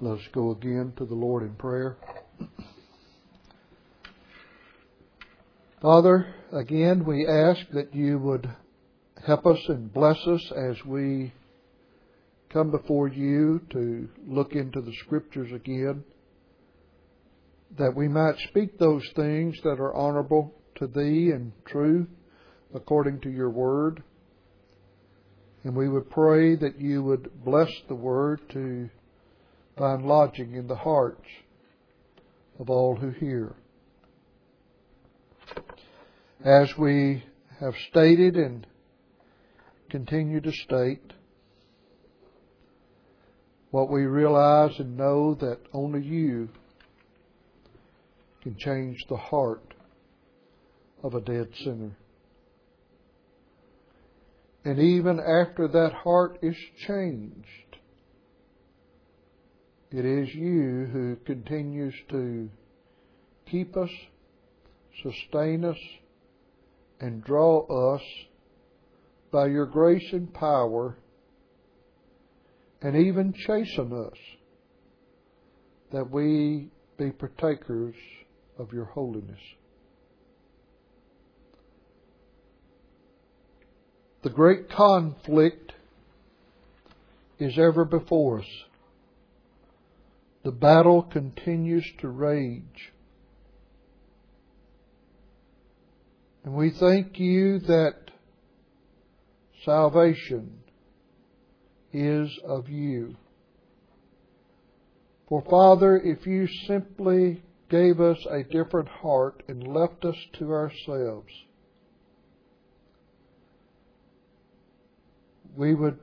Let us go again to the Lord in prayer. Father, again we ask that you would help us and bless us as we come before you to look into the Scriptures again, that we might speak those things that are honorable to Thee and true according to your Word. And we would pray that you would bless the Word to find lodging in the hearts of all who hear. As we have stated and continue to state, what we realize and know that only you can change the heart of a dead sinner. And even after that heart is changed, it is you who continues to keep us, sustain us, and draw us by your grace and power, and even chasten us, that we be partakers of your holiness. The great conflict is ever before us. The battle continues to rage. And we thank you that salvation is of you. For Father, if you simply gave us a different heart and left us to ourselves, we would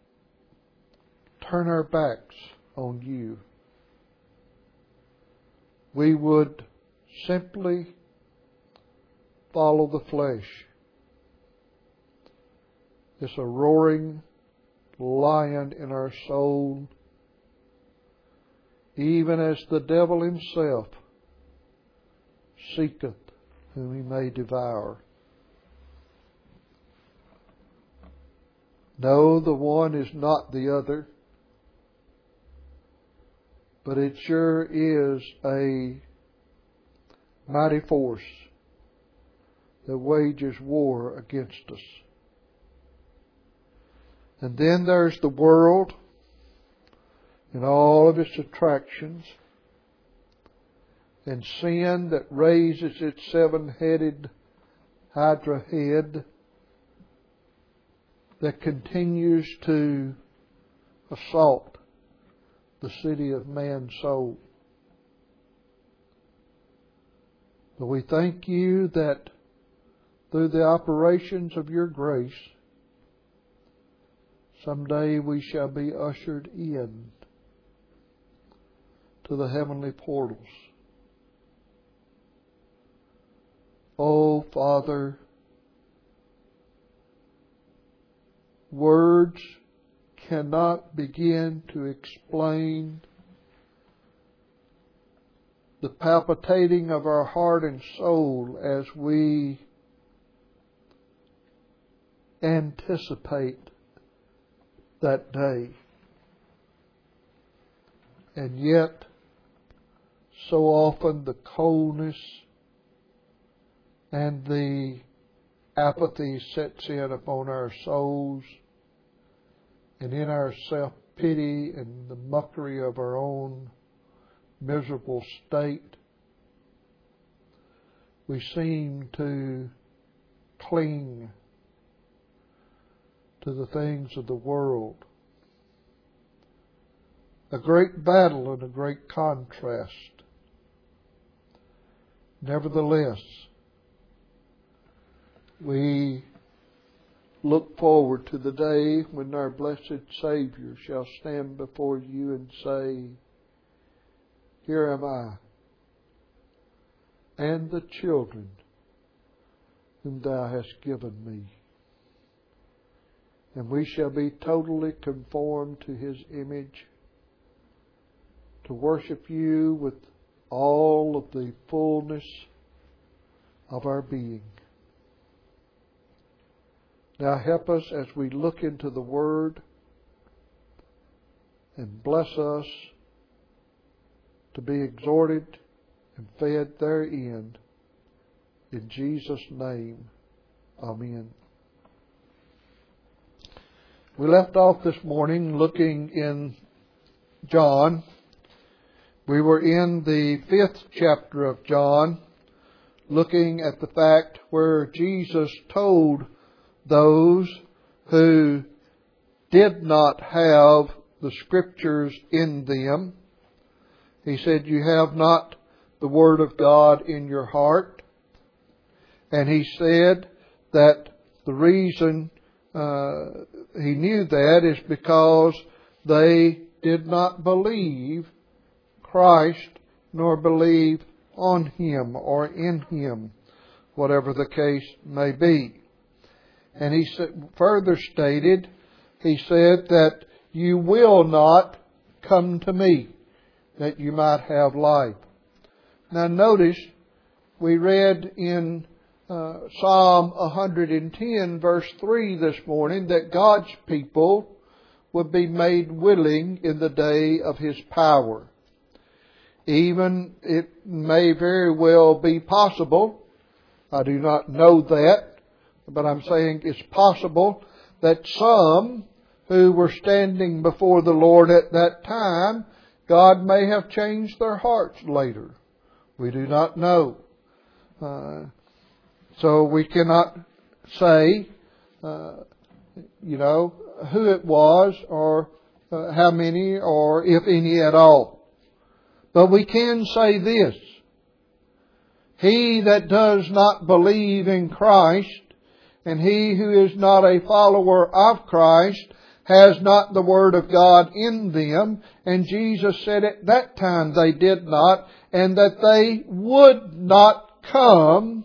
turn our backs on you. We would simply follow the flesh. It's a roaring lion in our soul, even as the devil himself seeketh whom he may devour. No, the one is not the other, but it sure is a mighty force that wages war against us. And then there's the world and all of its attractions, and sin that raises its seven-headed hydra head that continues to assault the city of man's soul. But we thank you that through the operations of your grace, someday we shall be ushered in to the heavenly portals. Oh, Father, words cannot begin to explain the palpitating of our heart and soul as we anticipate that day. And yet, so often the coldness and the apathy sets in upon our souls, and in our self-pity and the mockery of our own miserable state, we seem to cling to the things of the world. A great battle and a great contrast. Nevertheless, we look forward to the day when our blessed Savior shall stand before you and say, "Here am I, and the children whom thou hast given me." And we shall be totally conformed to his image, to worship you with all of the fullness of our being. Now help us as we look into the Word, and bless us to be exhorted and fed therein. In Jesus' name, amen. We left off this morning looking in John. We were in the 5th chapter of John, looking at the fact where Jesus told those who did not have the Scriptures in them. He said, you have not the Word of God in your heart. And He said that the reason He knew that is because they did not believe Christ nor believe on Him or in Him, whatever the case may be. And He further stated, He said that you will not come to me that you might have life. Now notice we read in Psalm 110 verse 3 this morning that God's people would be made willing in the day of His power. Even it may very well be possible, I do not know that, but I'm saying it's possible that some who were standing before the Lord at that time, God may have changed their hearts later. We do not know. So we cannot say, who it was or how many or if any at all. But we can say this. He that does not believe in Christ and he who is not a follower of Christ has not the Word of God in them. And Jesus said at that time they did not, and that they would not come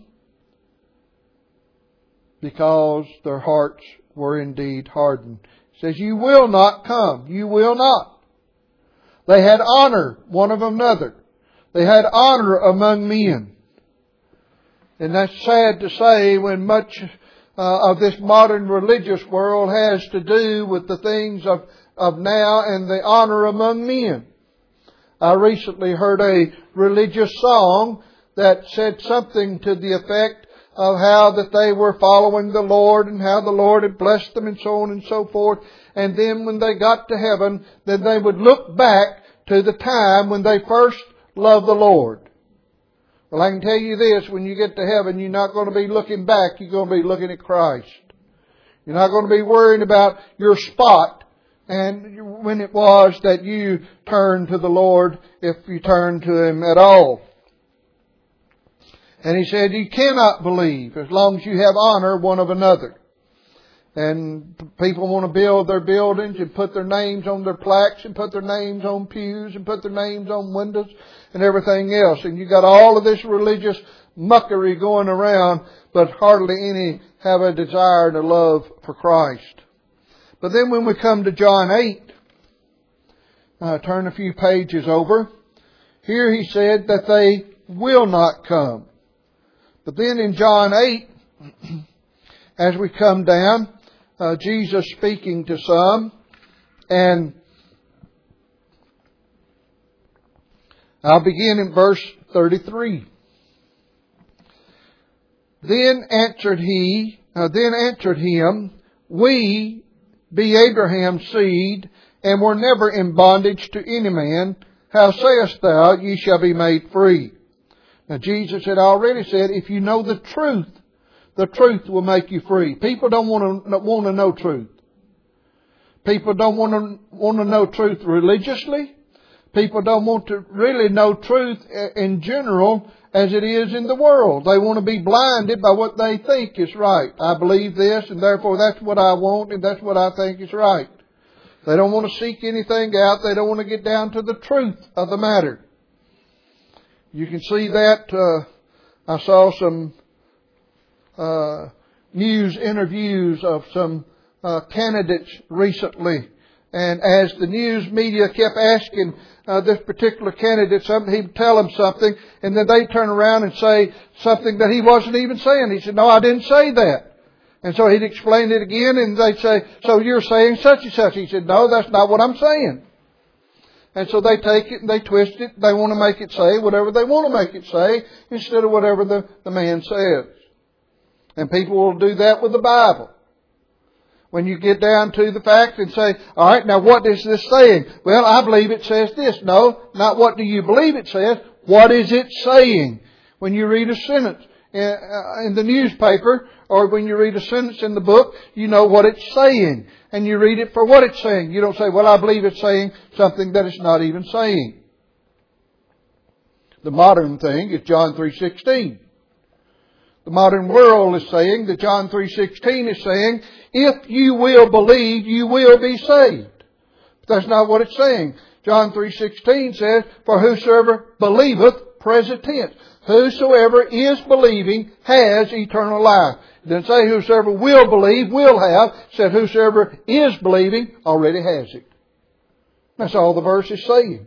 because their hearts were indeed hardened. He says, you will not come. You will not. They had honor one of another. They had honor among men. And that's sad to say when much of this modern religious world has to do with the things of now and the honor among men. I recently heard a religious song that said something to the effect of how that they were following the Lord and how the Lord had blessed them and so on and so forth. And then when they got to heaven, then they would look back to the time when they first loved the Lord. Well, I can tell you this, when you get to heaven, you're not going to be looking back, you're going to be looking at Christ. You're not going to be worrying about your spot and when it was that you turned to the Lord, if you turned to Him at all. And He said, you cannot believe as long as you have honor one of another. And people want to build their buildings and put their names on their plaques and put their names on pews and put their names on windows and everything else. And you got all of this religious muckery going around, but hardly any have a desire and a love for Christ. But then when we come to John 8, turn a few pages over, here He said that they will not come. But then in John 8, as we come down, Jesus speaking to some, and I'll begin in verse 33. Then answered him, we be Abraham's seed, and were never in bondage to any man. How sayest thou, ye shall be made free? Now Jesus had already said, if you know the truth will make you free. People don't want to know truth. People don't want to know truth religiously. People don't want to really know truth in general as it is in the world. They want to be blinded by what they think is right. I believe this and therefore that's what I want and that's what I think is right. They don't want to seek anything out. They don't want to get down to the truth of the matter. You can see that. I saw some news interviews of some candidates recently. And as the news media kept asking this particular candidate something, he'd tell them something, and then they'd turn around and say something that he wasn't even saying. He said, no, I didn't say that. And so he'd explain it again, and they'd say, so you're saying such and such. He said, no, that's not what I'm saying. And so they take it and they twist it. They want to make it say whatever they want to make it say instead of whatever the man says. And people will do that with the Bible. When you get down to the fact and say, all right, now what is this saying? Well, I believe it says this. No, not what do you believe it says. What is it saying? When you read a sentence in the newspaper or when you read a sentence in the book, you know what it's saying. And you read it for what it's saying. You don't say, well, I believe it's saying something that it's not even saying. The modern thing is John 3:16. The modern world is saying that John 3:16 is saying, if you will believe, you will be saved. But that's not what it's saying. John 3:16 says, for whosoever believeth, present tense. Whosoever is believing has eternal life. It doesn't say whosoever will believe will have. It said whosoever is believing already has it. That's all the verse is saying.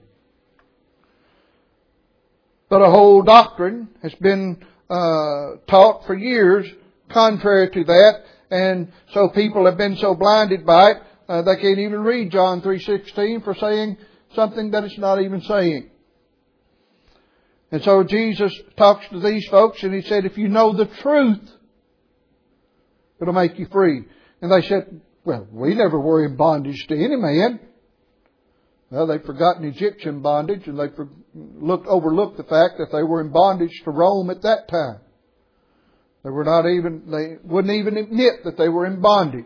But a whole doctrine has been taught for years contrary to that. And so people have been so blinded by it, they can't even read John 3:16 for saying something that it's not even saying. And so Jesus talks to these folks and He said, if you know the truth, it'll make you free. And they said, well, we never were in bondage to any man. Well, they've forgotten Egyptian bondage and they overlooked the fact that they were in bondage to Rome at that time. They wouldn't even admit that they were in bondage.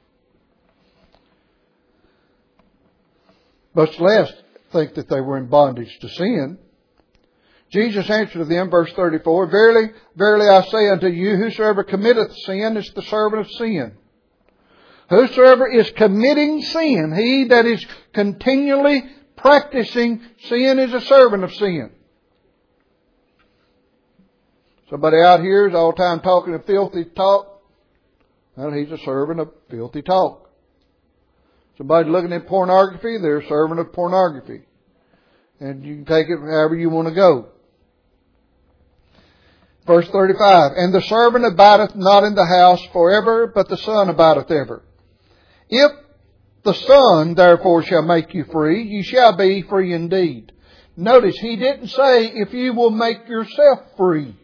Much less think that they were in bondage to sin. Jesus answered to them, verse 34, verily, verily I say unto you, whosoever committeth sin is the servant of sin. Whosoever is committing sin, he that is continually practicing sin is a servant of sin. Somebody out here is all the time talking a filthy talk. Well, he's a servant of filthy talk. Somebody looking at pornography, they're a servant of pornography. And you can take it however you want to go. Verse 35, and the servant abideth not in the house forever, but the Son abideth ever. If the Son therefore shall make you free, you shall be free indeed. Notice, He didn't say if you will make yourself free.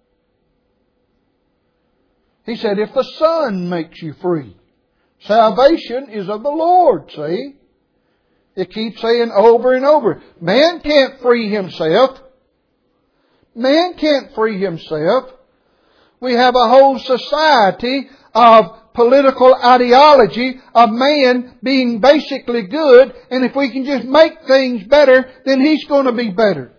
He said if the Son makes you free. Salvation is of the Lord, see? It keeps saying over and over. Man can't free himself. Man can't free himself. We have a whole society of political ideology of man being basically good, and if we can just make things better, then he's going to be better.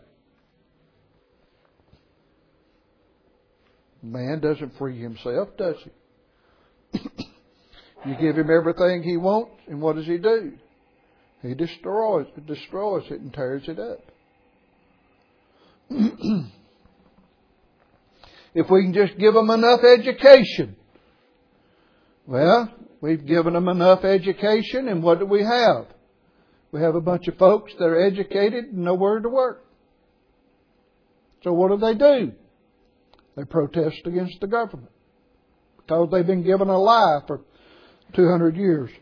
Man doesn't free himself, does he? You give him everything he wants, and what does he do? He destroys it and tears it up. If we can just give them enough education. Well, we've given them enough education, and what do we have? We have a bunch of folks that are educated and nowhere to work. So what do? They protest against the government because they've been given a lie for 200 years.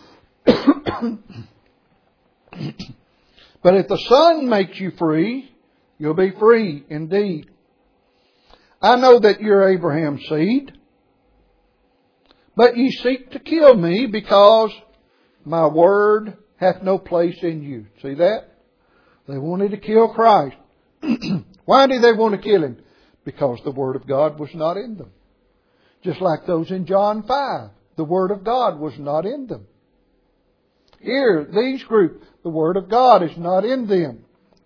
But if the Son makes you free, you'll be free indeed. I know that you're Abraham's seed, but ye seek to kill me because my word hath no place in you. See that? They wanted to kill Christ. Why did they want to kill Him? Because the Word of God was not in them. Just like those in John 5. The Word of God was not in them. Here, these group, the Word of God is not in them.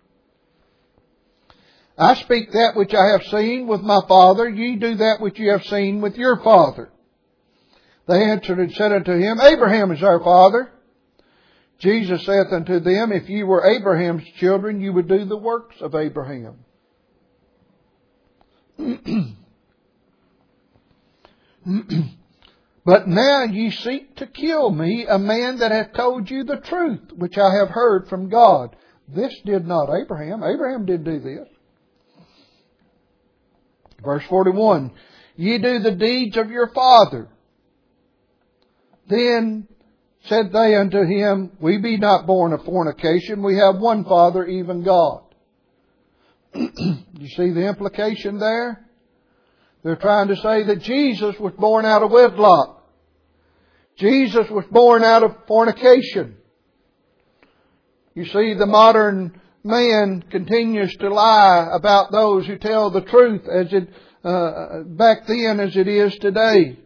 I speak that which I have seen with my Father. Ye do that which ye have seen with your father. They answered and said unto him, Abraham is our father. Jesus saith unto them, if ye were Abraham's children, you would do the works of Abraham. But now ye seek to kill me, a man that hath told you the truth, which I have heard from God. This did not Abraham. Abraham didn't do this. Verse 41, ye do the deeds of your father. Then Said they unto him, We be not born of fornication. We have one Father, even God. You see the implication there? They're trying to say that Jesus was born out of wedlock. Jesus was born out of fornication. You see, the modern man continues to lie about those who tell the truth as it back then as it is today.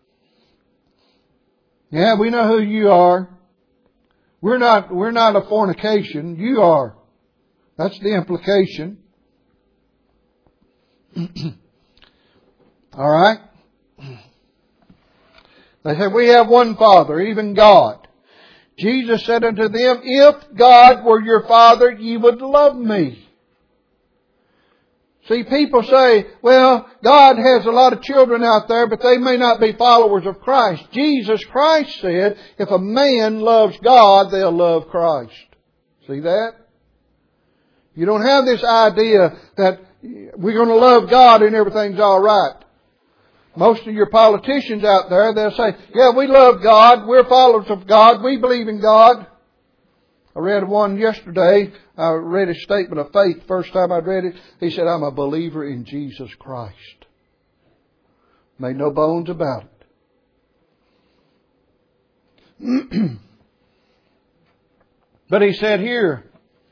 Yeah, we know who you are. We're not a fornication. You are. That's the implication. All right? They said, We have one Father, even God. Jesus said unto them, If God were your Father, ye would love me. See, people say, well, God has a lot of children out there, but they may not be followers of Christ. Jesus Christ said, if a man loves God, they'll love Christ. See that? You don't have this idea that we're going to love God and everything's all right. Most of your politicians out there, they'll say, yeah, we love God, we're followers of God, we believe in God. I read one yesterday. I read his statement of faith. First time I read it, he said, I'm a believer in Jesus Christ. Made no bones about it. But he said here,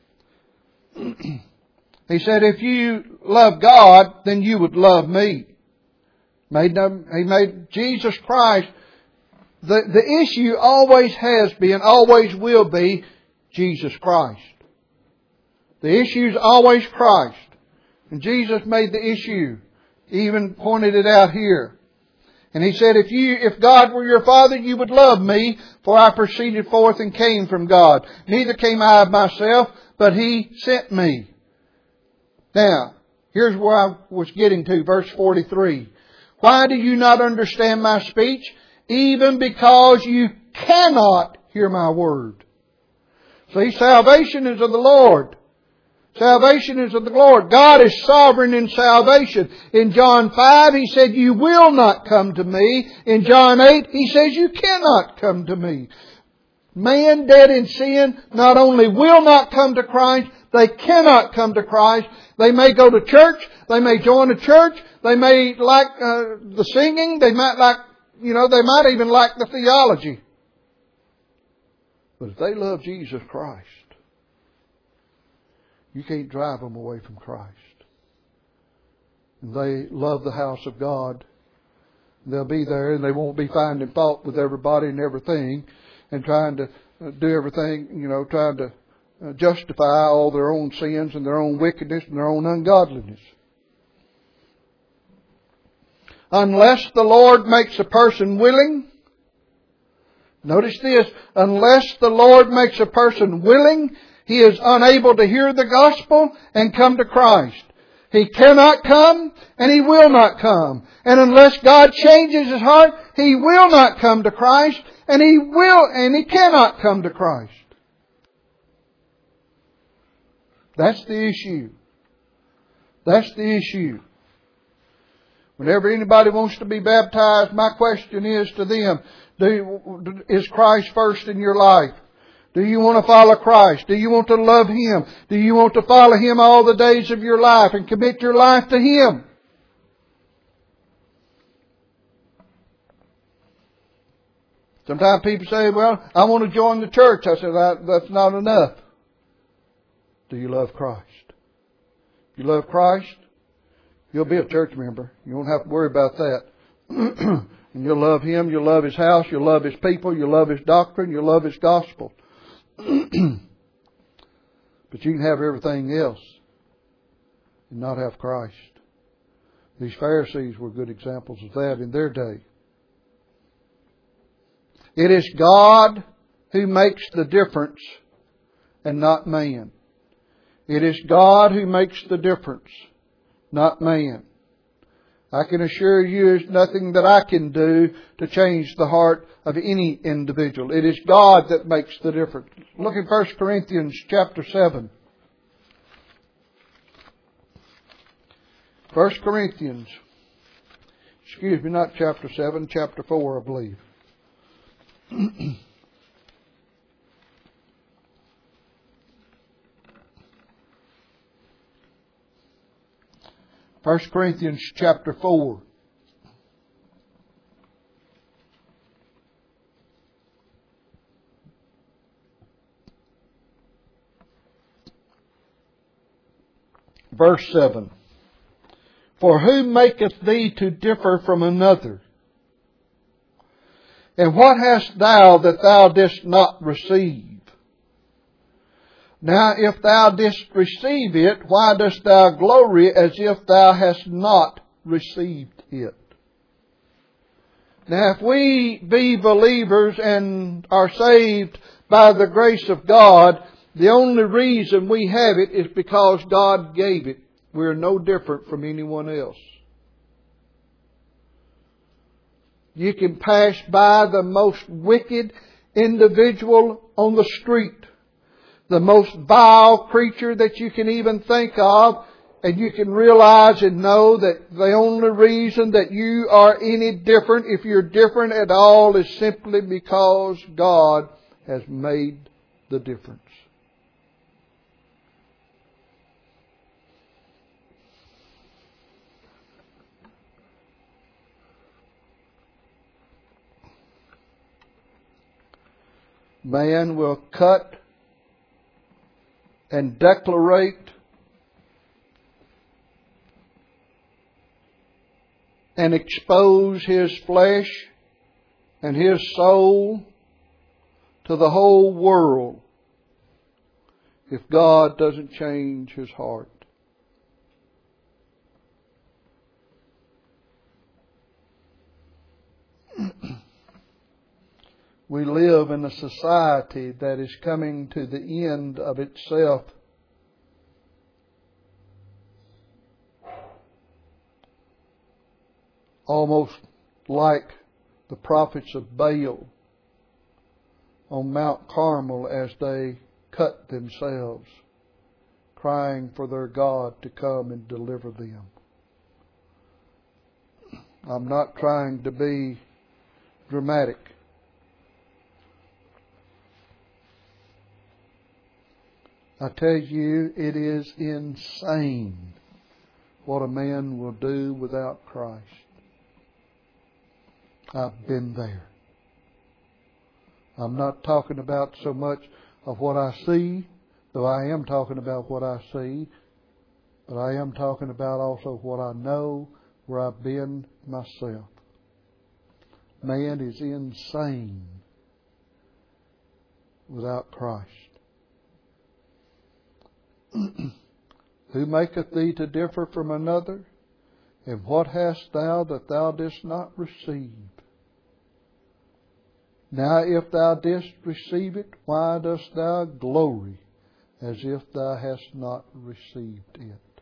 he said, if you love God, then you would love me. He made Jesus Christ. The issue always has been, always will be, Jesus Christ. The issue is always Christ. And Jesus made the issue. Even pointed it out here. And He said, if God were your Father, you would love me, for I proceeded forth and came from God. Neither came I of myself, but He sent me. Now, here's where I was getting to, verse 43. Why do you not understand my speech? Even because you cannot hear my word. See, salvation is of the Lord. Salvation is of the Lord. God is sovereign in salvation. In John 5, He said, you will not come to me. In John 8, He says, you cannot come to me. Man dead in sin not only will not come to Christ, they cannot come to Christ. They may go to church. They may join a church. They may like the singing. They might like, they might even like the theology. But if they love Jesus Christ, you can't drive them away from Christ. And they love the house of God. They'll be there and they won't be finding fault with everybody and everything and trying to do everything, trying to justify all their own sins and their own wickedness and their own ungodliness. Unless the Lord makes a person willing. Notice this. Unless the Lord makes a person willing, he is unable to hear the gospel and come to Christ. He cannot come and he will not come. And unless God changes his heart, he will not come to Christ and he cannot come to Christ. That's the issue. That's the issue. Whenever anybody wants to be baptized, my question is to them, is Christ first in your life? Do you want to follow Christ? Do you want to love Him? Do you want to follow Him all the days of your life and commit your life to Him? Sometimes people say, well, I want to join the church. I said, that's not enough. Do you love Christ? If you love Christ, you'll be a church member. You won't have to worry about that. And you'll love Him. You'll love His house. You'll love His people. You'll love His doctrine. You'll love His gospel. But you can have everything else and not have Christ. These Pharisees were good examples of that in their day. It is God who makes the difference and not man. It is God who makes the difference, not man. I can assure you there's nothing that I can do to change the heart of any individual. It is God that makes the difference. Look at 1 Corinthians chapter 7. 1 Corinthians, not chapter 7, chapter 4, I believe. 1 Corinthians chapter 4. Verse 7. For who maketh thee to differ from another? And what hast thou that thou didst not receive? Now if thou didst receive it, why dost thou glory as if thou hast not received it? Now if we be believers and are saved by the grace of God, the only reason we have it is because God gave it. We're no different from anyone else. You can pass by the most wicked individual on the street, the most vile creature that you can even think of, and you can realize and know that the only reason that you are any different, if you're different at all, is simply because God has made the difference. Man will cut and declarate and expose his flesh and his soul to the whole world if God doesn't change his heart. We live in a society that is coming to the end of itself. Almost like the prophets of Baal on Mount Carmel as they cut themselves, crying for their God to come and deliver them. I'm not trying to be dramatic. I tell you, it is insane what a man will do without Christ. I've been there. I'm not talking about so much of what I see, though I am talking about what I see, but I am talking about also what I know, where I've been myself. Man is insane without Christ. Who maketh thee to differ from another? And what hast thou that thou didst not receive? Now if thou didst receive it, why dost thou glory as if thou hast not received it?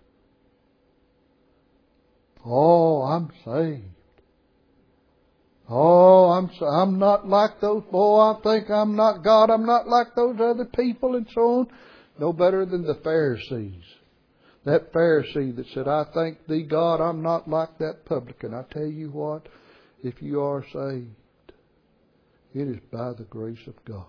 Oh, I'm saved. Oh, I'm not like those. Boy, I think I'm not God. I'm not like those other people and so on. No better than the Pharisees. That Pharisee that said, I thank thee, God, I'm not like that publican. I tell you what, if you are saved, it is by the grace of God.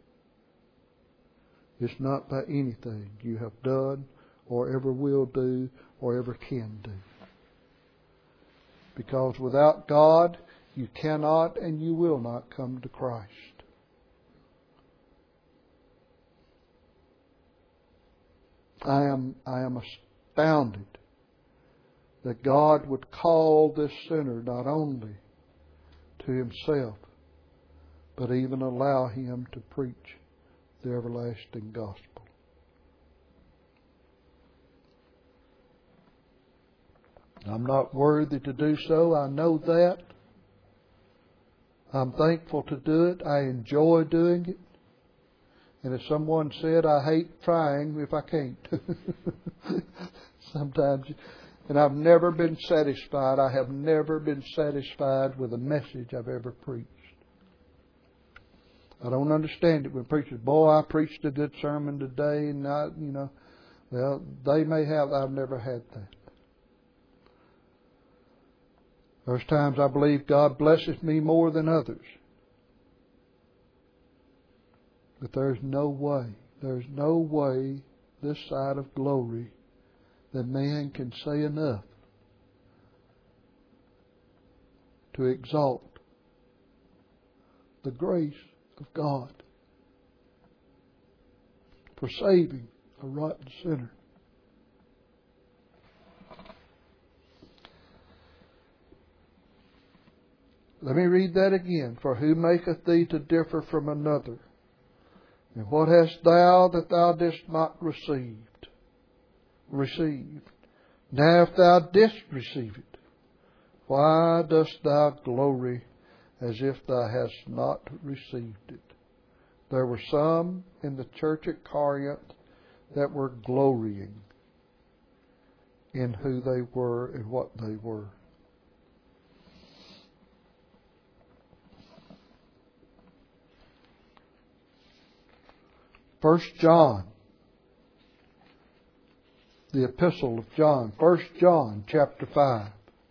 It's not by anything you have done or ever will do or ever can do. Because without God, you cannot and you will not come to Christ. I am astounded that God would call this sinner not only to Himself, but even allow him to preach the everlasting gospel. I'm not worthy to do so. I know that. I'm thankful to do it. I enjoy doing it. And as someone said, I hate trying if I can't. Sometimes. And I've never been satisfied. I have never been satisfied with a message I've ever preached. I don't understand it when preachers, boy, I preached a good sermon today, and well, they may have. I've never had that. There's times I believe God blesses me more than others. But there's no way this side of glory that man can say enough to exalt the grace of God for saving a rotten sinner. Let me read that again. For who maketh thee to differ from another? And what hast thou that thou didst not receive? Now if thou didst receive it, why dost thou glory as if thou hast not received it? There were some in the church at Corinth that were glorying in who they were and what they were. First John, the epistle of John, 1 John chapter 5.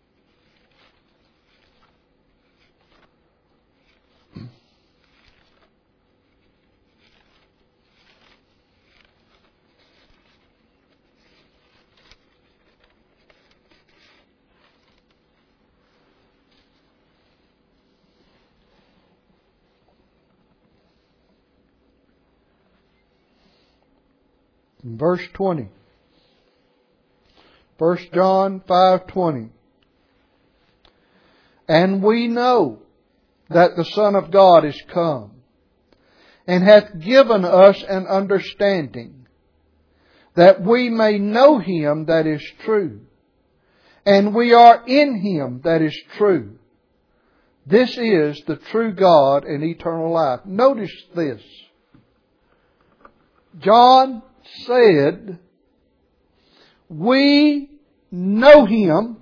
In verse 20. 1 John 5:20. And we know that the Son of God is come, and hath given us an understanding, that we may know Him that is true. And we are in Him that is true. This is the true God and eternal life. Notice this. John said, we know Him,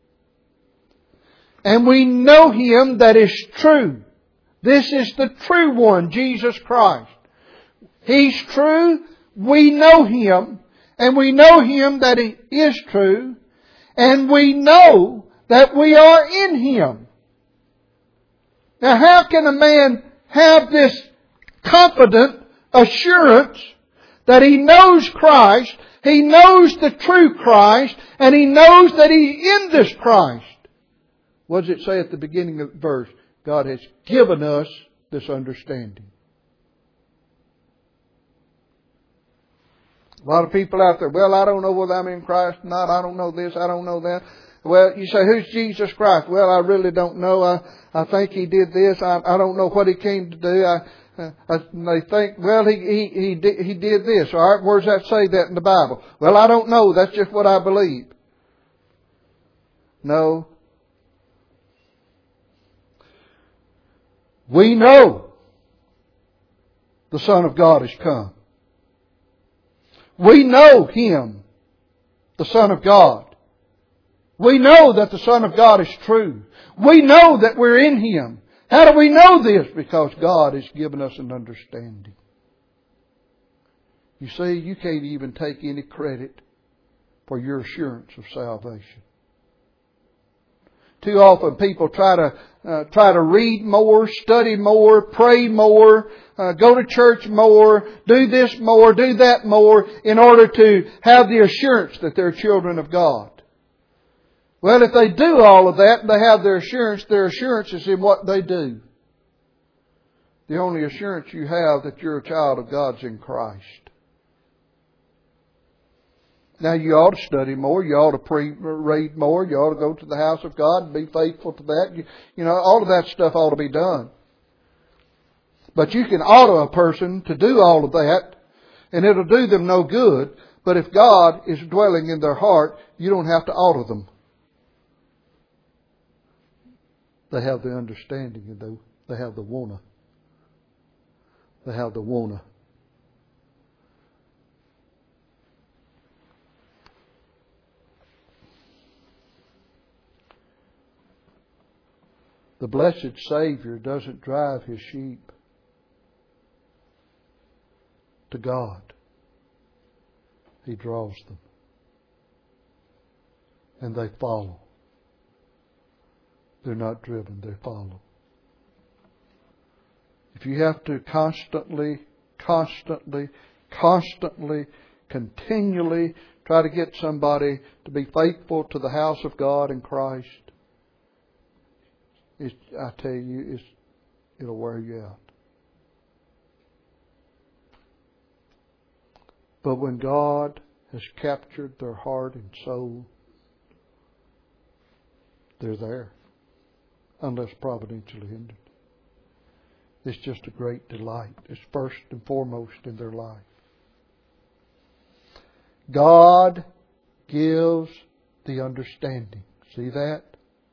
and we know Him that is true. This is the true one, Jesus Christ. He's true. We know Him, and we know Him that He is true, and we know that we are in Him. Now, how can a man have this confident assurance that he knows Christ, he knows the true Christ, and he knows that he's in this Christ? What does it say at the beginning of the verse? God has given us this understanding. A lot of people out there, well, I don't know whether I'm in Christ or not. I don't know this. I don't know that. Well, you say, who's Jesus Christ? Well, I really don't know. I think He did this. I don't know what He came to do. They think, well, he did this. All right, where does that say that in the Bible? Well, I don't know. That's just what I believe. No. We know the Son of God has come. We know Him, the Son of God. We know that the Son of God is true. We know that we're in Him. How do we know this? Because God has given us an understanding. You see, you can't even take any credit for your assurance of salvation. Too often people try to read more, study more, pray more, go to church more, do this more, do that more, in order to have the assurance that they're children of God. Well, if they do all of that and they have their assurance is in what they do. The only assurance you have that you're a child of God is in Christ. Now, you ought to study more. You ought to read more. You ought to go to the house of God and be faithful to that. You know, all of that stuff ought to be done. But you can auto a person to do all of that, and it'll do them no good. But if God is dwelling in their heart, you don't have to auto them. They have the understanding, and they have the wanna. They have the wanna. The blessed Savior doesn't drive His sheep to God. He draws them. And they follow. They're not driven, they follow. If you have to constantly, continually try to get somebody to be faithful to the house of God in Christ, I tell you, it'll wear you out. But when God has captured their heart and soul, they're there, unless providentially hindered. It's just a great delight. It's first and foremost in their life. God gives the understanding. See that?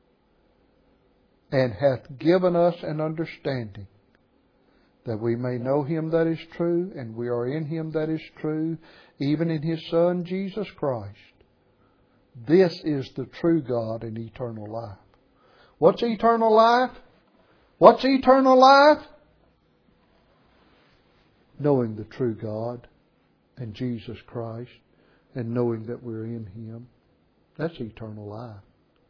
And hath given us an understanding, that we may know Him that is true, and we are in Him that is true, even in His Son Jesus Christ. This is the true God and eternal life. What's eternal life? What's eternal life? Knowing the true God and Jesus Christ, and knowing that we're in Him. That's eternal life.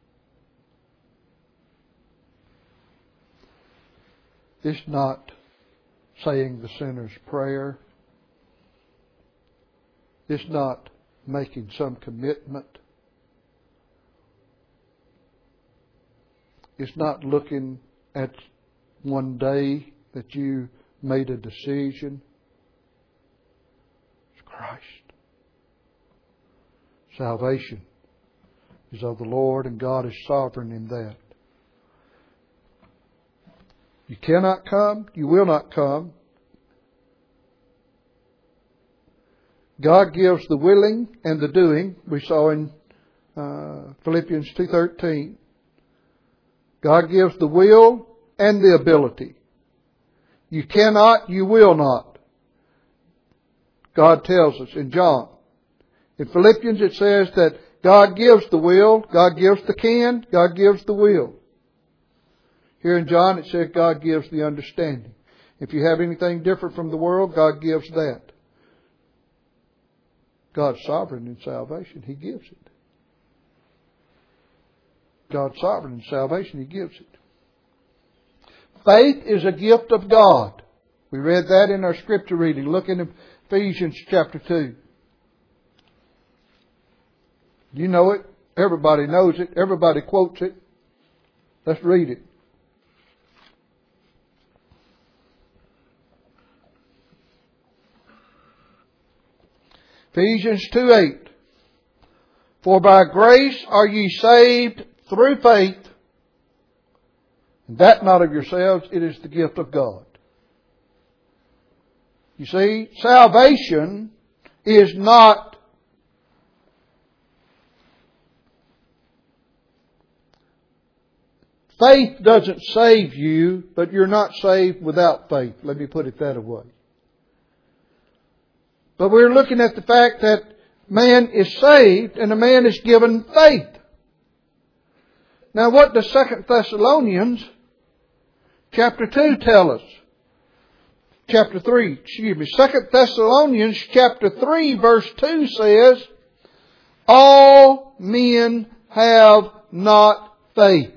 It's not saying the sinner's prayer. It's not making some commitment. It's not looking at one day that you made a decision. It's Christ. Salvation is of the Lord, and God is sovereign in that. You cannot come, you will not come. God gives the willing and the doing. We saw in Philippians 2:13. God gives the will and the ability. You cannot, you will not. God tells us in John. In Philippians it says that God gives the will, God gives the can, God gives the will. Here in John it says God gives the understanding. If you have anything different from the world, God gives that. God's sovereign in salvation. He gives it. God's sovereign in salvation. He gives it. Faith is a gift of God. We read that in our scripture reading. Look in Ephesians chapter 2. You know it. Everybody knows it. Everybody quotes it. Let's read it. Ephesians 2:8. For by grace are ye saved through faith, and that not of yourselves, it is the gift of God. You see, salvation is not faith doesn't save you, but you're not saved without faith. Let me put it that way. But we're looking at the fact that man is saved and a man is given faith. Now what does 2 Thessalonians chapter 2 tell us? Chapter 3, 2 Thessalonians chapter 3 verse 2 says, all men have not faith.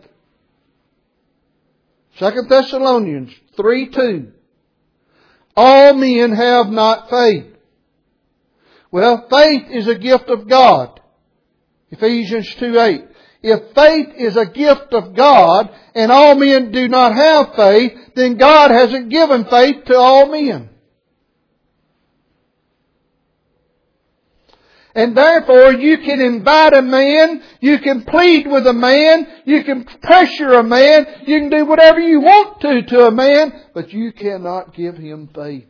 2 Thessalonians 3:2. All men have not faith. Well, faith is a gift of God. Ephesians 2:8. If faith is a gift of God and all men do not have faith, then God hasn't given faith to all men. And therefore you can invite a man, you can plead with a man, you can pressure a man, you can do whatever you want to a man, but you cannot give him faith.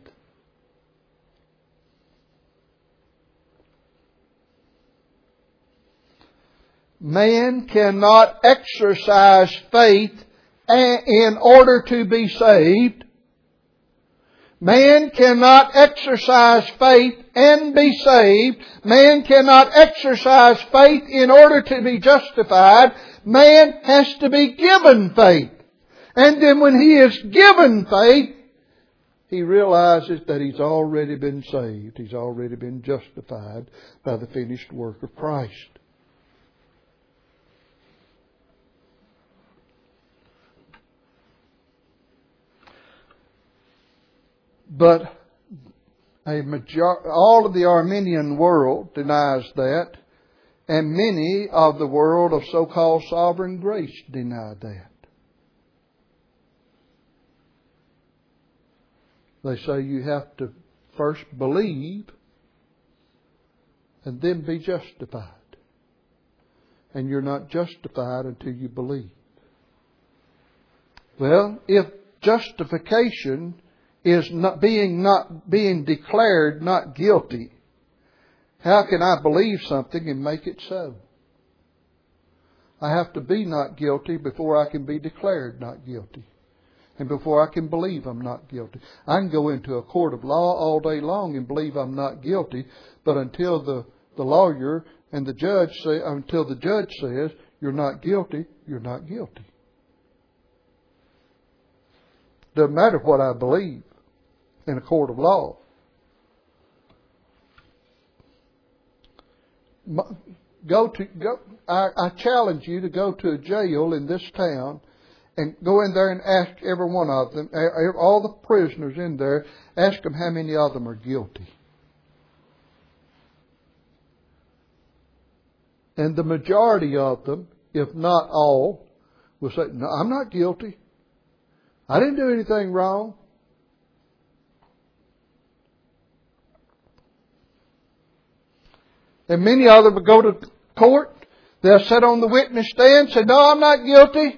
Man cannot exercise faith in order to be saved. Man cannot exercise faith and be saved. Man cannot exercise faith in order to be justified. Man has to be given faith. And then when he is given faith, he realizes that he's already been saved. He's already been justified by the finished work of Christ. But all of the Arminian world denies that, and many of the world of so-called sovereign grace deny that. They say you have to first believe and then be justified. And you're not justified until you believe. Well, if justification is not being declared not guilty, how can I believe something and make it so? I have to be not guilty before I can be declared not guilty. And before I can believe I'm not guilty. I can go into a court of law all day long and believe I'm not guilty, but until the lawyer and the judge says you're not guilty, you're not guilty. Doesn't matter what I believe in a court of law. I challenge you to go to a jail in this town and go in there and ask every one of them, all the prisoners in there, ask them how many of them are guilty. And the majority of them, if not all, will say, no, I'm not guilty. I didn't do anything wrong. And many of them will go to court. They'll sit on the witness stand and say, no, I'm not guilty.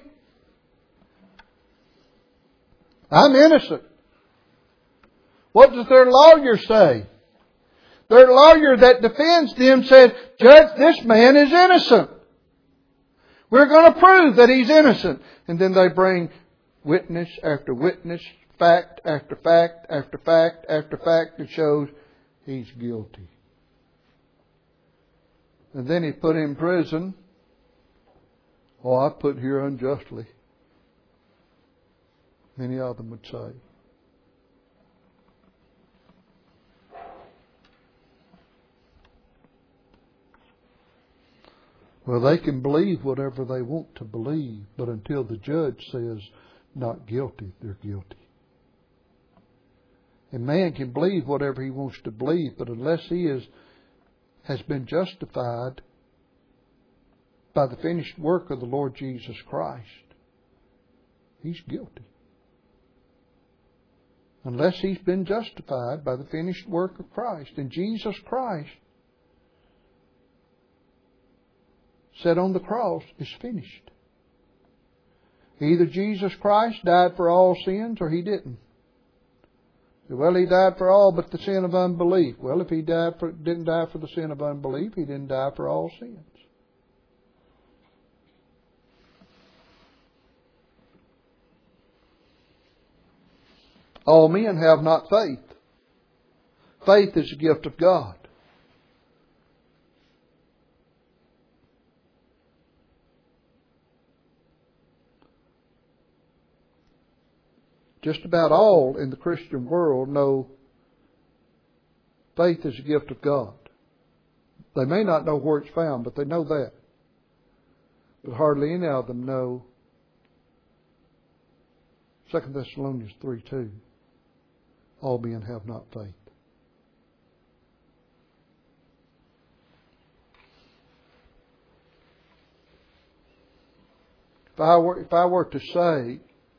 I'm innocent. What does their lawyer say? Their lawyer that defends them said, Judge, this man is innocent. We're going to prove that he's innocent. And then they bring witness after witness, fact after fact after fact after fact that shows he's guilty. And then he's put in prison. Oh, I put here unjustly. Many of them would say. Well, they can believe whatever they want to believe, but until the judge says not guilty, they're guilty. And man can believe whatever he wants to believe, but unless he has been justified by the finished work of the Lord Jesus Christ, he's guilty. Unless he's been justified by the finished work of Christ. And Jesus Christ said on the cross, it's finished. Either Jesus Christ died for all sins or he didn't. Well, he died for all but the sin of unbelief. Well, if he didn't die for the sin of unbelief, he didn't die for all sins. All men have not faith. Faith is a gift of God. Just about all in the Christian world know faith is a gift of God. They may not know where it's found, but they know that. But hardly any of them know 2 Thessalonians 3:2. All men have not faith. If I were to say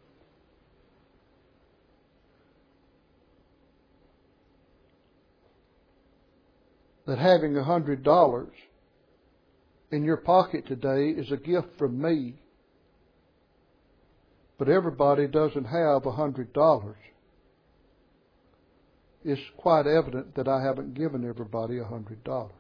that having $100 in your pocket today is a gift from me, but everybody doesn't have $100, it's quite evident that I haven't given everybody $100.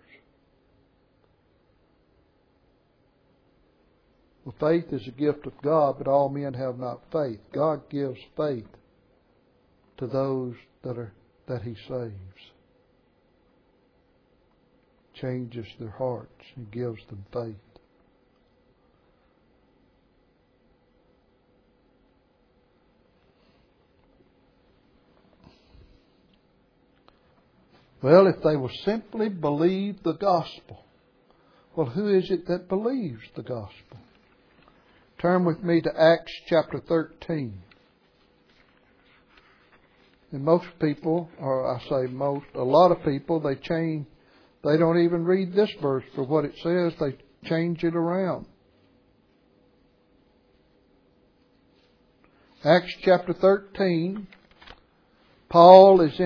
Well, faith is a gift of God, but all men have not faith. God gives faith to those that He saves. Changes their hearts and gives them faith. Well, if they will simply believe the gospel. Well, who is it that believes the gospel? Turn with me to Acts chapter 13. And most people, or I say most, a lot of people, they don't even read this verse for what it says. They change it around. Acts chapter 13. Paul has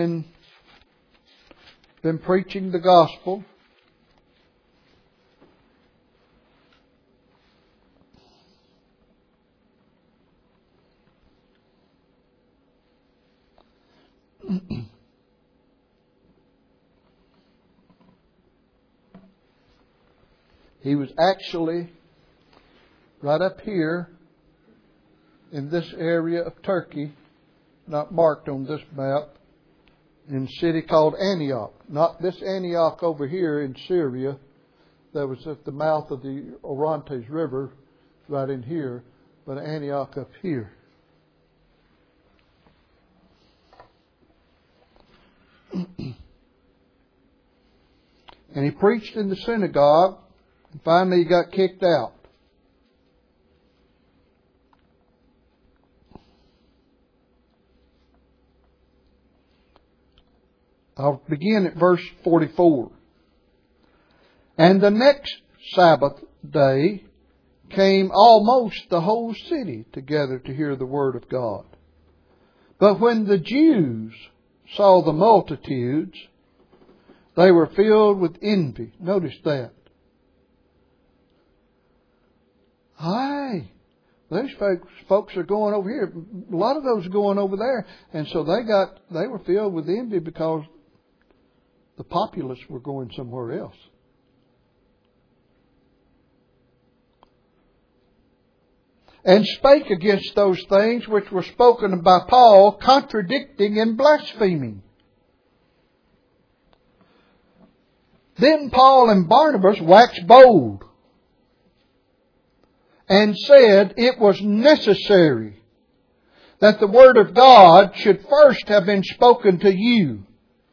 been preaching the gospel. He was actually right up here in this area of Turkey, not marked on this map, in a city called Antioch. Not this Antioch over here in Syria that was at the mouth of the Orontes River, right in here, but Antioch up here. And he preached in the synagogue, and finally he got kicked out. I'll begin at verse 44. And the next Sabbath day came almost the whole city together to hear the word of God. But when the Jews saw the multitudes, they were filled with envy. Notice that. Hi, these folks are going over here. A lot of those are going over there. And so they were filled with envy because the populace were going somewhere else. And spake against those things which were spoken by Paul, contradicting and blaspheming. Then Paul and Barnabas waxed bold and said it was necessary that the word of God should first have been spoken to you.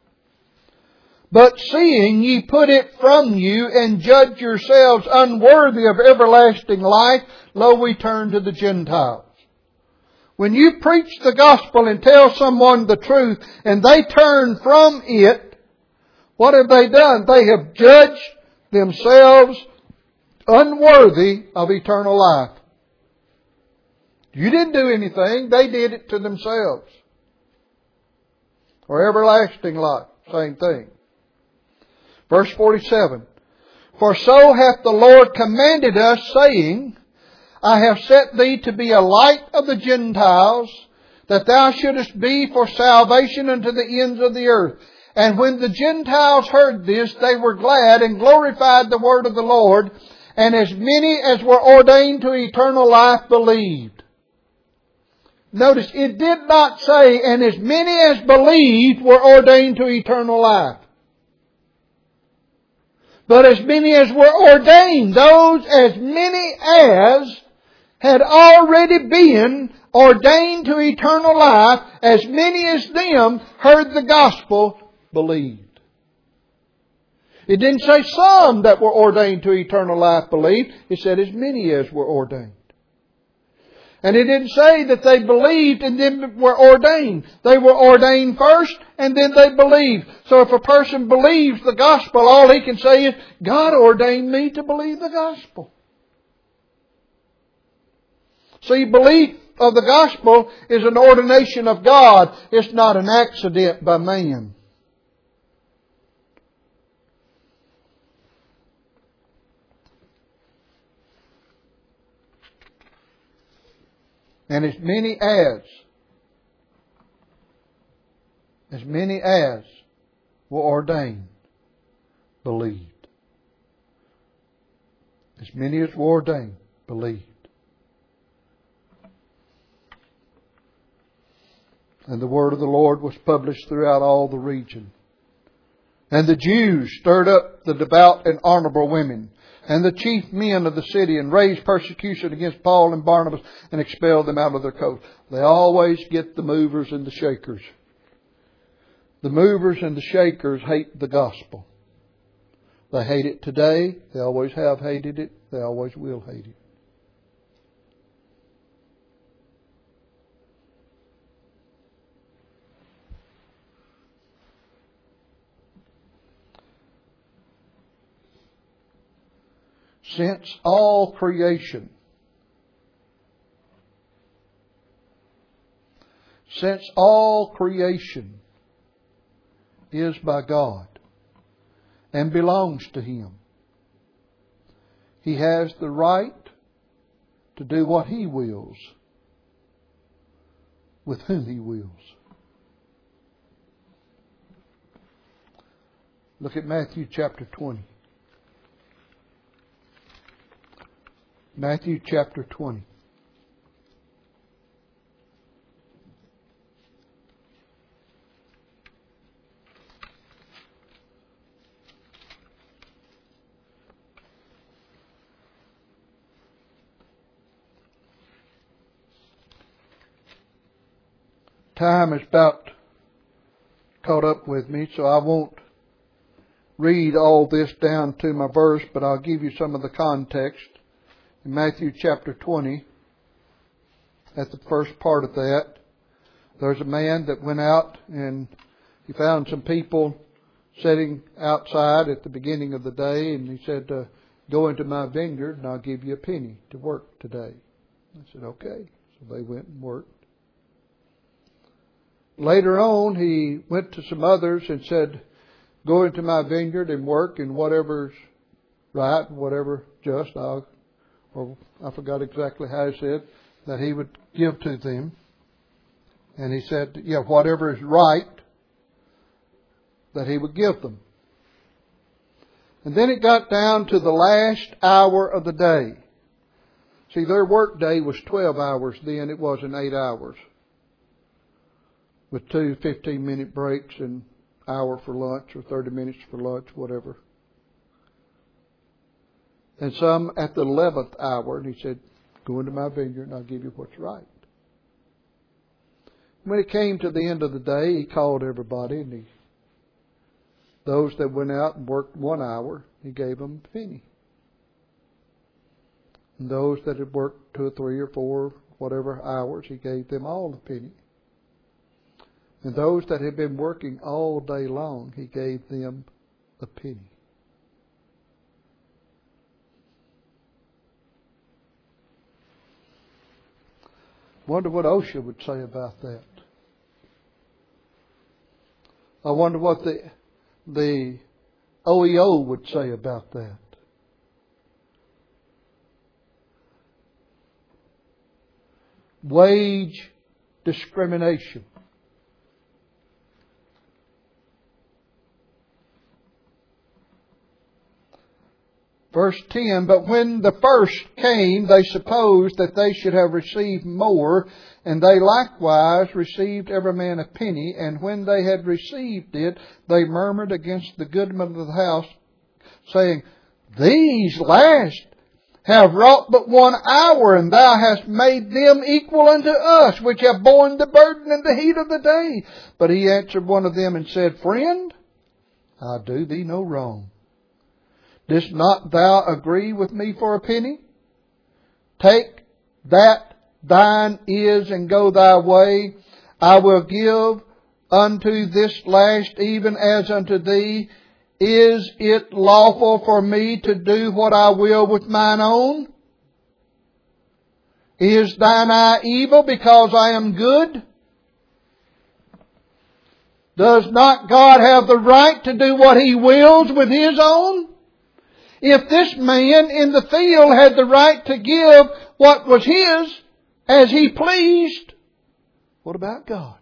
But seeing ye put it from you and judge yourselves unworthy of everlasting life, lo, we turn to the Gentiles. When you preach the gospel and tell someone the truth and they turn from it, what have they done? They have judged themselves unworthy of eternal life. You didn't do anything. They did it to themselves. Or everlasting life. Same thing. Verse 47. For so hath the Lord commanded us, saying, I have set thee to be a light of the Gentiles, that thou shouldest be for salvation unto the ends of the earth. And when the Gentiles heard this, they were glad and glorified the word of the Lord. And as many as were ordained to eternal life believed. Notice, it did not say, and as many as believed were ordained to eternal life. But as many as were ordained, those as many as had already been ordained to eternal life, as many as them heard the gospel, believed. It didn't say some that were ordained to eternal life believed. It said as many as were ordained. And it didn't say that they believed and then were ordained. They were ordained first and then they believed. So if a person believes the gospel, all he can say is, God ordained me to believe the gospel. See, belief of the gospel is an ordination of God. It's not an accident by man. And as many as were ordained, believed. As many as were ordained, believed. And the word of the Lord was published throughout all the region. And the Jews stirred up the devout and honorable women and the chief men of the city, and raised persecution against Paul and Barnabas, and expelled them out of their coast. They always get the movers and the shakers. The movers and the shakers hate the gospel. They hate it today. They always have hated it. They always will hate it. Since all creation is by God and belongs to Him. He has the right to do what He wills with whom He wills. Look at Matthew chapter 20. Matthew chapter 20. Time is about caught up with me, so I won't read all this down to my verse, but I'll give you some of the context. In Matthew chapter 20, at the first part of that, there's a man that went out and he found some people sitting outside at the beginning of the day, and he said, go into my vineyard and I'll give you a penny to work today. I said, okay. So they went and worked. Later on, he went to some others and said, go into my vineyard and work, and whatever's right, whatever just, I forgot exactly how he said, that he would give to them. And he said, whatever is right, that he would give them. And then it got down to the last hour of the day. See, their work day was 12 hours then, it wasn't 8 hours. With 2 15-minute breaks and hour for lunch or 30 minutes for lunch, whatever. And some at the 11th hour, and he said, go into my vineyard and I'll give you what's right. When it came to the end of the day, he called everybody, and those that went out and worked 1 hour, he gave them a penny. And those that had worked 2 or 3 or 4, whatever hours, he gave them all a penny. And those that had been working all day long, he gave them a penny. Wonder what OSHA would say about that. I wonder what the OEO would say about that. Wage discrimination. Verse 10, but when the first came, they supposed that they should have received more, and they likewise received every man a penny. And when they had received it, they murmured against the goodman of the house, saying, these last have wrought but 1 hour, and thou hast made them equal unto us, which have borne the burden and the heat of the day. But he answered one of them and said, friend, I do thee no wrong. Dost not thou agree with me for a penny? Take that thine is and go thy way. I will give unto this last even as unto thee. Is it lawful for me to do what I will with mine own? Is thine eye evil because I am good? Does not God have the right to do what He wills with His own? If this man in the field had the right to give what was his as he pleased, what about God?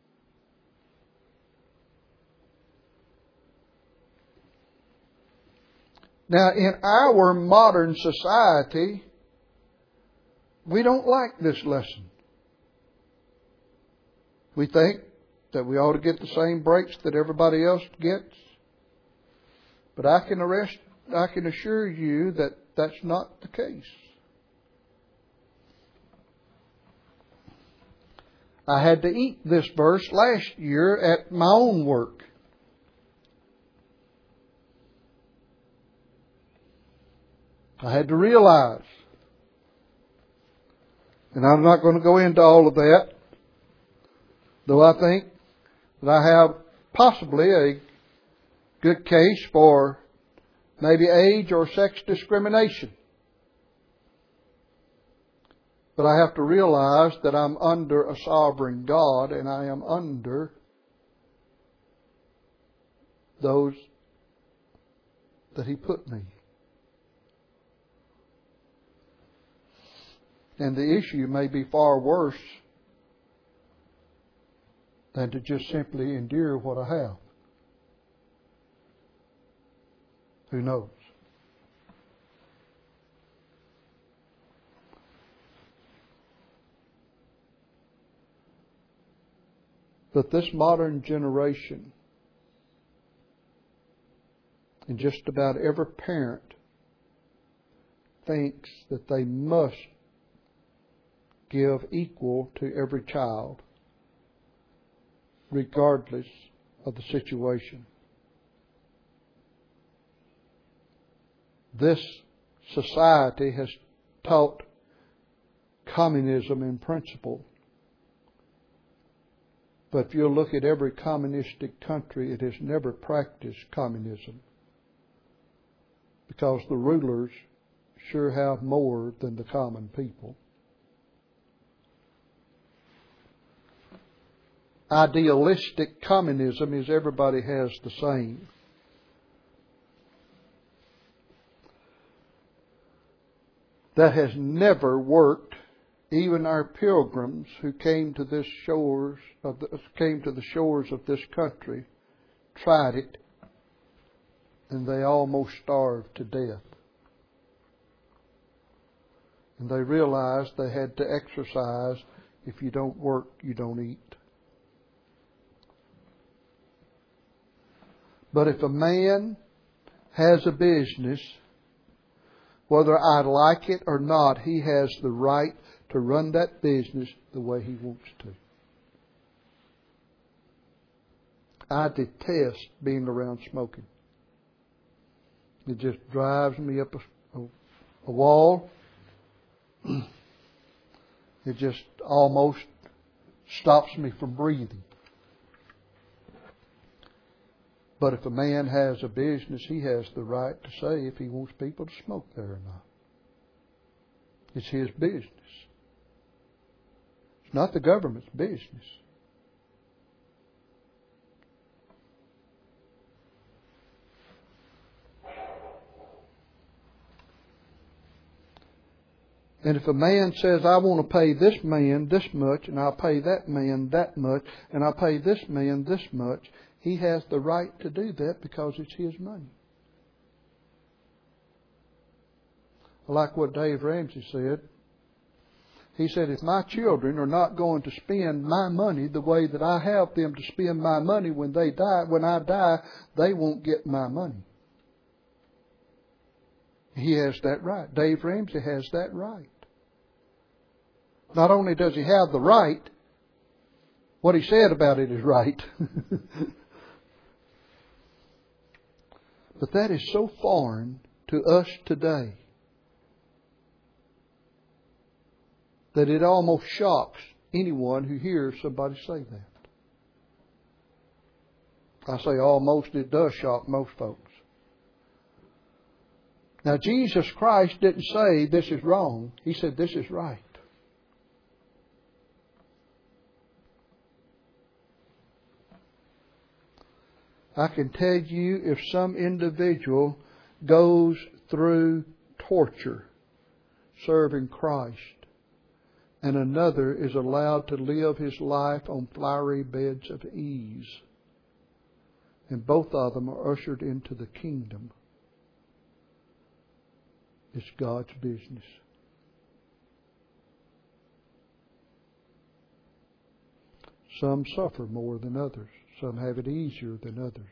Now, in our modern society, we don't like this lesson. We think that we ought to get the same breaks that everybody else gets. But I can assure you that that's not the case. I had to eat this verse last year at my own work. I had to realize, and I'm not going to go into all of that, though I think that I have possibly a good case for maybe age or sex discrimination. But I have to realize that I'm under a sovereign God, and I am under those that He put me. And the issue may be far worse than to just simply endure what I have. Who knows? But this modern generation, and just about every parent, thinks that they must give equal to every child, regardless of the situation. This society has taught communism in principle. But if you look at every communistic country, it has never practiced communism. Because the rulers sure have more than the common people. Idealistic communism is everybody has the same. That has never worked. Even our pilgrims who came to the shores of this country tried it, and they almost starved to death. And they realized they had to exercise. If you don't work, you don't eat. But if a man has a business, whether I like it or not, he has the right to run that business the way he wants to. I detest being around smoking. It just drives me up a wall. It just almost stops me from breathing. But if a man has a business, he has the right to say if he wants people to smoke there or not. It's his business. It's not the government's business. And if a man says, I want to pay this man this much, and I'll pay that man that much, and I'll pay this man this much, he has the right to do that because it's his money. I like what Dave Ramsey said. He said, if my children are not going to spend my money the way that I have them to spend my money when I die, they won't get my money. He has that right. Dave Ramsey has that right. Not only does he have the right, what he said about it is right. But that is so foreign to us today that it almost shocks anyone who hears somebody say that. I say almost, it does shock most folks. Now, Jesus Christ didn't say this is wrong. He said this is right. I can tell you if some individual goes through torture serving Christ and another is allowed to live his life on flowery beds of ease, and both of them are ushered into the kingdom, it's God's business. Some suffer more than others. Some have it easier than others.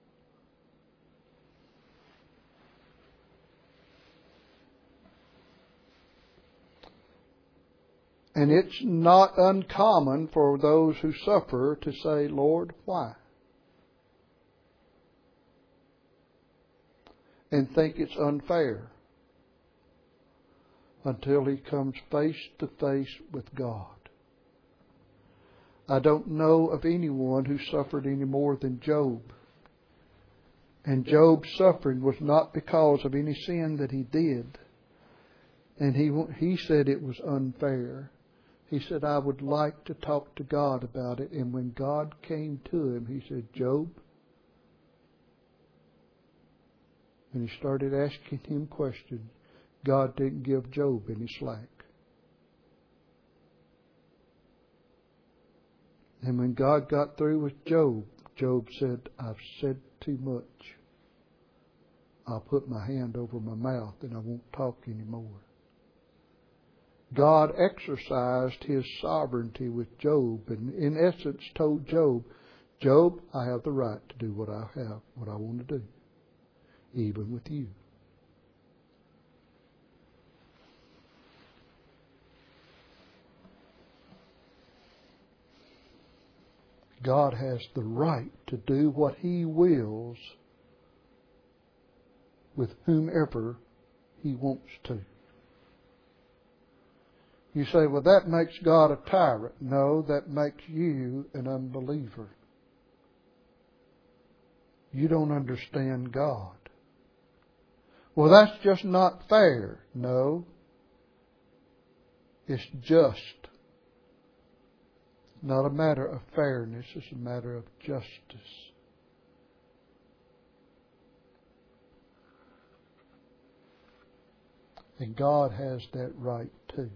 And it's not uncommon for those who suffer to say, Lord, why? And think it's unfair until he comes face to face with God. I don't know of anyone who suffered any more than Job. And Job's suffering was not because of any sin that he did. And he said it was unfair. He said, I would like to talk to God about it. And when God came to him, he said, Job, and he started asking him questions, God didn't give Job any slack. And when God got through with Job, Job said, I've said too much. I'll put my hand over my mouth and I won't talk anymore. God exercised His sovereignty with Job and in essence told Job, Job, I have the right to do what I want to do, even with you. God has the right to do what He wills with whomever He wants to. You say, well, that makes God a tyrant. No, that makes you an unbeliever. You don't understand God. Well, that's just not fair. No, it's just. Not a matter of fairness, it's a matter of justice. And God has that right too.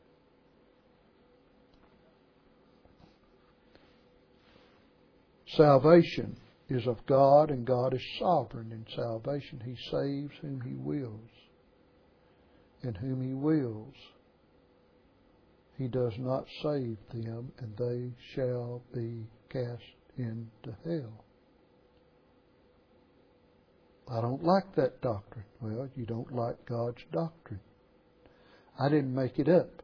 Salvation is of God, and God is sovereign in salvation. He saves whom He wills. And whom He wills, He does not save them, and they shall be cast into hell. I don't like that doctrine. Well, you don't like God's doctrine. I didn't make it up.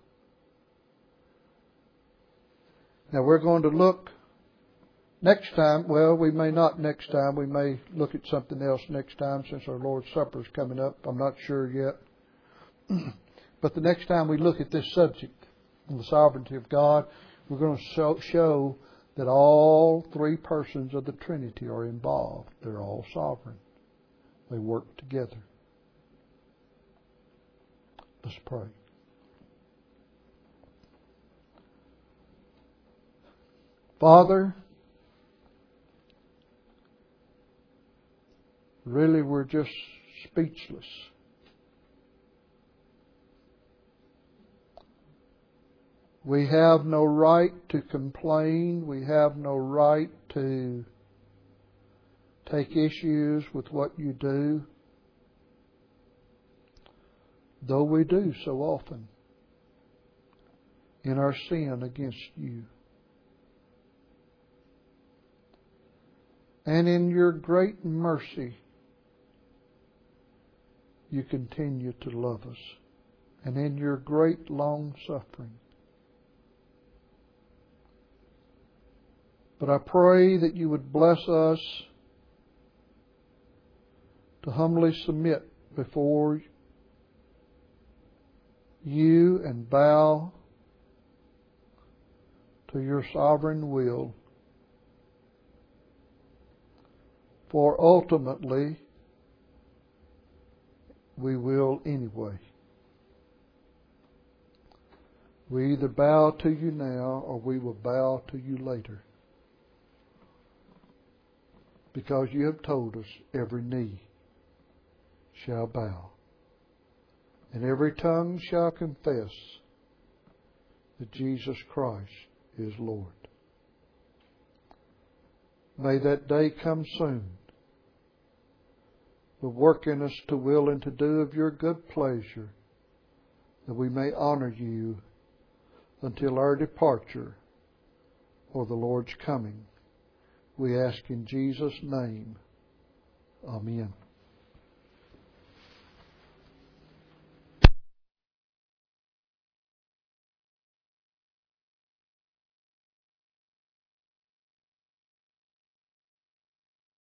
Now we're going to look next time. Well, we may not next time. We may look at something else next time since our Lord's Supper is coming up. I'm not sure yet. But the next time we look at this subject, the sovereignty of God, we're going to show that all three persons of the Trinity are involved. They're all sovereign. They work together. Let's pray. Father, really we're just speechless. We have no right to complain. We have no right to take issues with what you do, though we do so often in our sin against you. And in your great mercy, you continue to love us. And in your great long suffering. But I pray that you would bless us to humbly submit before you and bow to your sovereign will. For ultimately, we will anyway. We either bow to you now or we will bow to you later. Because you have told us every knee shall bow and every tongue shall confess that Jesus Christ is Lord. May that day come soon. But work in us to will and to do of your good pleasure, that we may honor you until our departure or the Lord's coming. We ask in Jesus' name. Amen.